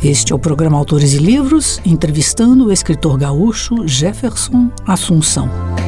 Este é o programa Autores e Livros, entrevistando o escritor gaúcho Jefferson Assunção.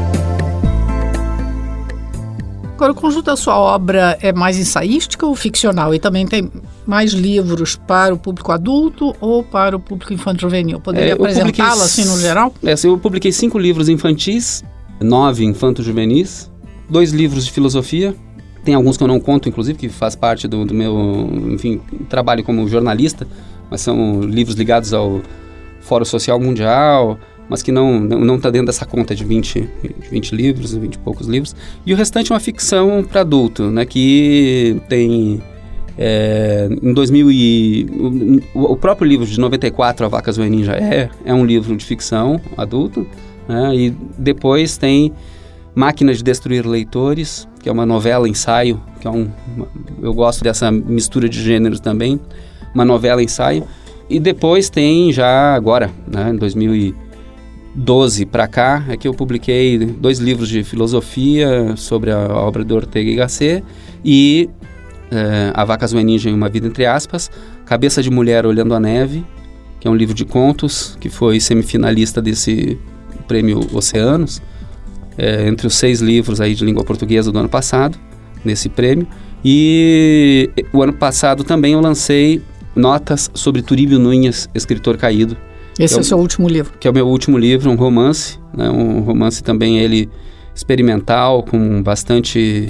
Agora, o conjunto da sua obra é mais ensaística ou ficcional? E também tem mais livros para o público adulto ou para o público infanto-juvenil? Poderia apresentá-la assim no geral? Eu publiquei 5 livros infantis, 9 infanto-juvenis, 2 livros de filosofia. Tem alguns que eu não conto, inclusive, que faz parte do meu, trabalho como jornalista, mas são livros ligados ao Fórum Social Mundial, mas que não está dentro dessa conta de 20 livros, 20 e poucos livros. E o restante é uma ficção para adulto, né, que tem... em 2000 o próprio livro de 94, A Vaca Zoé Ninja, é um livro de ficção adulto, né, e depois tem Máquina de Destruir Leitores, que é uma novela-ensaio, que eu gosto dessa mistura de gêneros também, uma novela-ensaio. E depois tem já agora, né, em 2012 para cá, é que eu publiquei 2 livros de filosofia sobre a obra de Ortega y Gasset e A Vaca Zoé Ninja em Uma Vida Entre Aspas, Cabeça de Mulher Olhando a Neve, que é um livro de contos, que foi semifinalista desse prêmio Oceanos, entre os 6 livros aí de língua portuguesa do ano passado, nesse prêmio. E o ano passado também eu lancei Notas sobre Turíbio Nunes, Escritor Caído. Esse é o seu último livro? Que é o meu último livro, um romance, né, um romance também ele experimental, com bastante,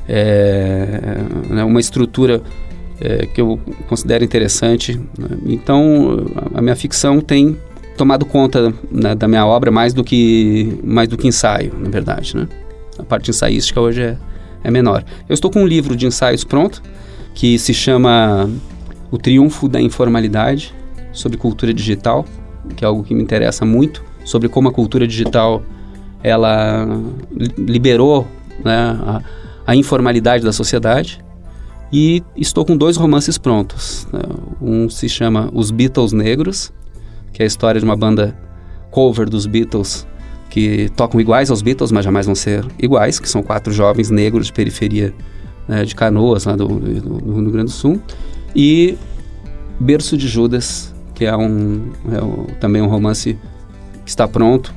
uma estrutura que eu considero interessante, né? Então a minha ficção tem tomado conta, né, da minha obra mais do que ensaio, na verdade, né? A parte ensaística hoje é menor. Eu estou com um livro de ensaios pronto, que se chama O Triunfo da Informalidade, sobre cultura digital, que é algo que me interessa muito, sobre como a cultura digital ela liberou, né, a informalidade da sociedade. E estou com 2 romances prontos, né? Um se chama Os Beatles Negros, que é a história de uma banda cover dos Beatles, que tocam iguais aos Beatles, mas jamais vão ser iguais, que são 4 jovens negros de periferia, né, de Canoas, lá do Rio Grande do Sul. E Berço de Judas, que também um romance que está pronto,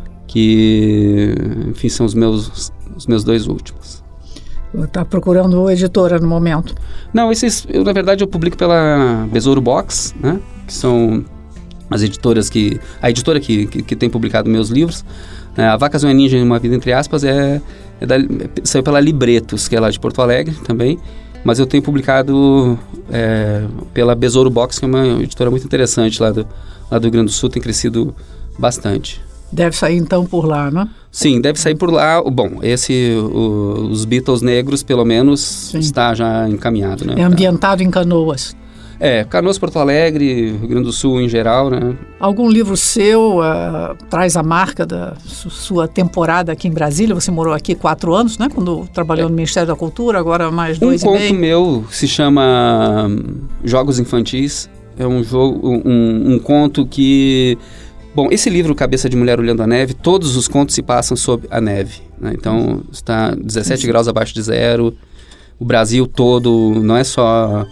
que, enfim, são os meus 2 últimos. Está procurando editora no momento? Não, na verdade eu publico pela Besouro Box, né, que são as editoras a editora que tem publicado meus livros. A Vaca Zoé Ninja em Uma Vida Entre Aspas saiu pela Libretos, que é lá de Porto Alegre também, mas eu tenho publicado pela Besouro Box, que é uma editora muito interessante lá do Rio Grande do Sul, tem crescido bastante. Deve sair então por lá, né? Sim, deve sair por lá. Bom, os Beatles Negros, pelo menos, sim, está já encaminhado, né? É ambientado em Canoas. Canoas, Porto Alegre, Rio Grande do Sul em geral, né? Algum livro seu traz a marca da sua temporada aqui em Brasília? Você morou aqui 4 anos, né? Quando trabalhou no Ministério da Cultura, agora mais 2 e meio. Um conto meu se chama Jogos Infantis. É um conto que... Bom, esse livro, Cabeça de Mulher Olhando a Neve, todos os contos se passam sob a neve, né? Então, está 17 graus abaixo de zero. O Brasil todo, não é só...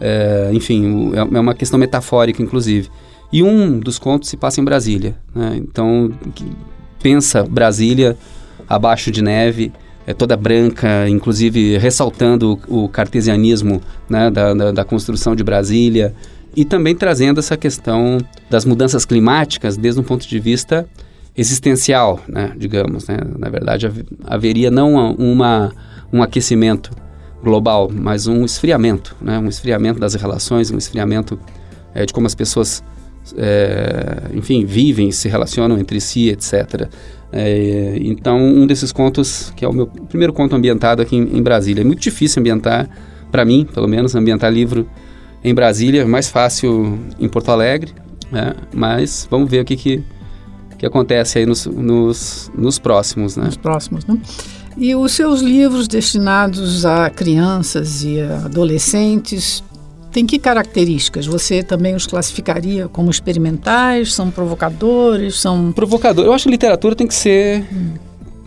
é uma questão metafórica, inclusive. E um dos contos se passa em Brasília, né? Então, pensa Brasília abaixo de neve, toda branca, inclusive ressaltando o cartesianismo, né, da construção de Brasília, e também trazendo essa questão das mudanças climáticas desde um ponto de vista existencial, né, digamos, né? Na verdade, haveria não um aquecimento global, mas um esfriamento, né? Um esfriamento das relações, um esfriamento de como as pessoas, vivem, se relacionam entre si, etc. Então, um desses contos, que é o meu primeiro conto ambientado aqui em Brasília. É muito difícil ambientar, para mim, pelo menos, ambientar livro em Brasília, mais fácil em Porto Alegre, né? Mas vamos ver o que acontece aí nos próximos, né? Nos próximos, né? E os seus livros destinados a crianças e a adolescentes têm que características? Você também os classificaria como experimentais? São provocadores? Provocador. Eu acho que literatura tem que ser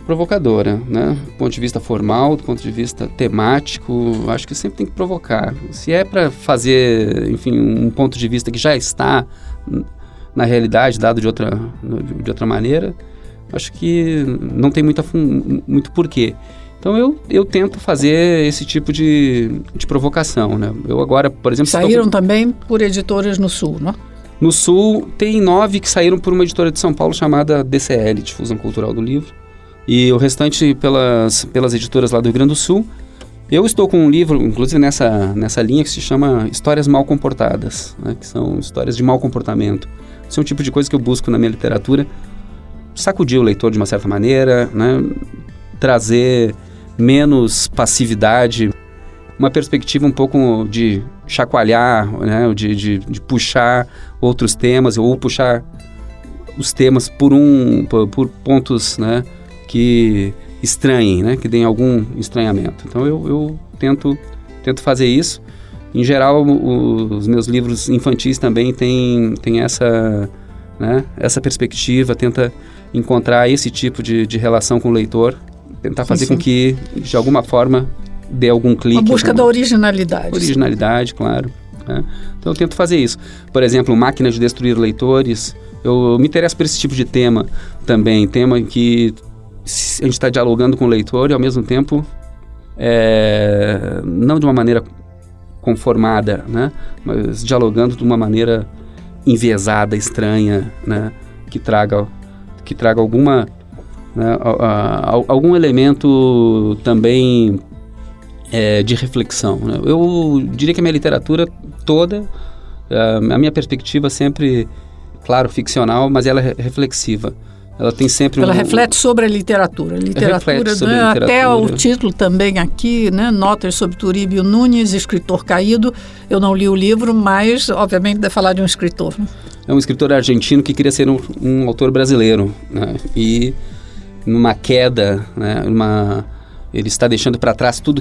provocadora, né? Do ponto de vista formal, do ponto de vista temático, acho que sempre tem que provocar. Se é para fazer, enfim, um ponto de vista que já está na realidade, dado de outra maneira, acho que não tem muito porquê. Então eu tento fazer esse tipo de provocação, né? Eu agora, por exemplo... Saíram também por editoras no Sul, não? No Sul tem 9 que saíram por uma editora de São Paulo chamada DCL, Difusão Cultural do Livro. E o restante pelas editoras lá do Rio Grande do Sul. Eu estou com um livro, inclusive nessa linha, que se chama Histórias Mal Comportadas, né? Que são histórias de mau comportamento. Isso é um tipo de coisa que eu busco na minha literatura. Sacudir o leitor de uma certa maneira, né? Trazer menos passividade, uma perspectiva um pouco de chacoalhar, né? de puxar outros temas, ou puxar os temas por pontos, né? Que estranhem, né? Que deem algum estranhamento. Então eu tento fazer isso. Em geral, os meus livros infantis também têm essa, né? Essa perspectiva, tenta encontrar esse tipo de relação com o leitor, tentar fazer com que, de alguma forma, dê algum clique. Uma busca da originalidade. Originalidade, claro. Né? Então eu tento fazer isso. Por exemplo, Máquina de Destruir Leitores. Eu me interesso por esse tipo de tema também. Tema que a gente está dialogando com o leitor e, ao mesmo tempo, não de uma maneira conformada, né? Mas dialogando de uma maneira enviesada, estranha, né? Que traga alguma, né? Algum elemento também de reflexão, né? Eu diria que a minha literatura toda, a minha perspectiva sempre, claro, ficcional, mas ela é reflexiva. Ela tem sempre Ela reflete sobre a literatura. Literatura, sobre a literatura. Até o título também aqui, né? Notas sobre Turíbio Nunes, escritor caído. Eu não li o livro, mas, obviamente, deve falar de um escritor. Né? É um escritor argentino que queria ser um autor brasileiro, né? E numa queda, né? Ele está deixando para trás tudo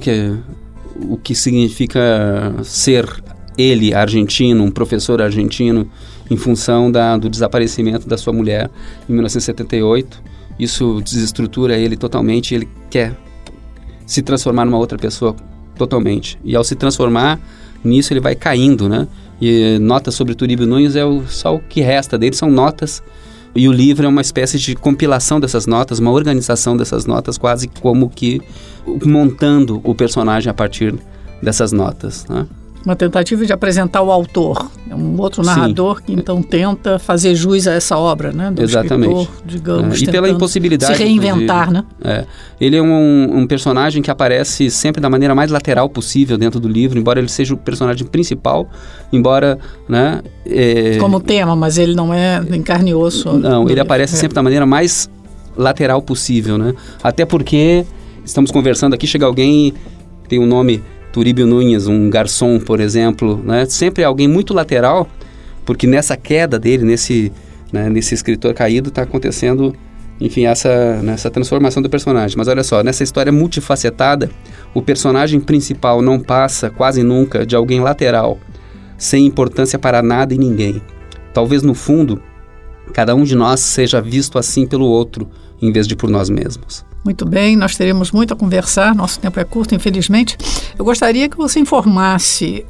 o que significa ser ele, argentino, um professor argentino, em função do desaparecimento da sua mulher em 1978. Isso desestrutura ele totalmente, ele quer se transformar numa outra pessoa totalmente. E ao se transformar nisso, ele vai caindo, né? E Notas sobre Turíbio Nunes só o que resta dele, são notas. E o livro é uma espécie de compilação dessas notas, uma organização dessas notas, quase como que montando o personagem a partir dessas notas, né? Uma tentativa de apresentar o autor. É um outro narrador que então tenta fazer jus a essa obra, né? Do exatamente. Escritor, digamos, e pela impossibilidade se reinventar, né? Ele é um personagem que aparece sempre da maneira mais lateral possível dentro do livro, embora ele seja o personagem principal, embora, né? Como tema, mas ele não é em carne e osso. Não, ele aparece sempre da maneira mais lateral possível, né? Até porque estamos conversando aqui, chega alguém, tem um nome Turíbio Nunes, um garçom, por exemplo, né? Sempre é alguém muito lateral, porque nessa queda dele, nesse escritor caído, está acontecendo, enfim, nessa transformação do personagem. Mas olha só, nessa história multifacetada, o personagem principal não passa quase nunca de alguém lateral, sem importância para nada e ninguém. Talvez, no fundo, cada um de nós seja visto assim pelo outro, em vez de por nós mesmos. Muito bem, nós teremos muito a conversar, nosso tempo é curto, infelizmente. Eu gostaria que você informasse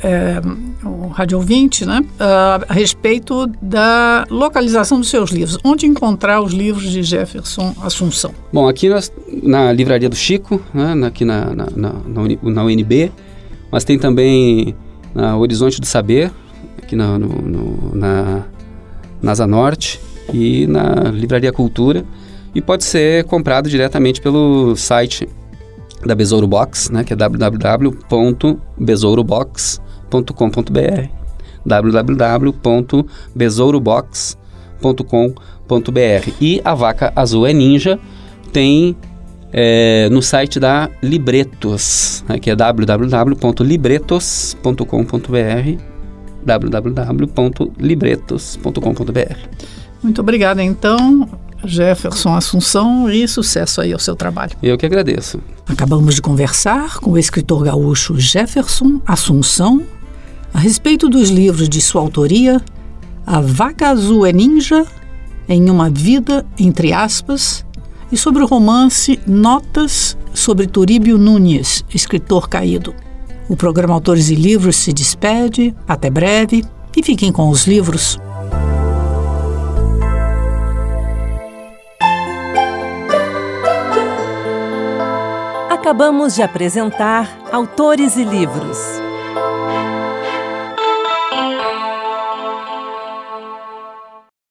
o rádio ouvinte, né, a respeito da localização dos seus livros. Onde encontrar os livros de Jefferson Assunção? Bom, aqui na Livraria do Chico, né, aqui na UNB, mas tem também na Horizonte do Saber, aqui na Asa Norte, e na Livraria Cultura. E pode ser comprado diretamente pelo site da Besouro Box, né, que é www.besourobox.com.br www.besourobox.com.br. E a Vaca Azul é Ninja tem no site da Libretos, né, que é www.libretos.com.br www.libretos.com.br. Muito obrigada, então, Jefferson Assunção, e sucesso aí ao seu trabalho. Eu que agradeço. Acabamos de conversar com o escritor gaúcho Jefferson Assunção a respeito dos livros de sua autoria, A Vaca Azul é Ninja, Em uma Vida, entre aspas, e sobre o romance Notas sobre Turíbio Nunes, escritor caído. O programa Autores e Livros se despede, até breve, e fiquem com os livros. Acabamos de apresentar Autores e Livros.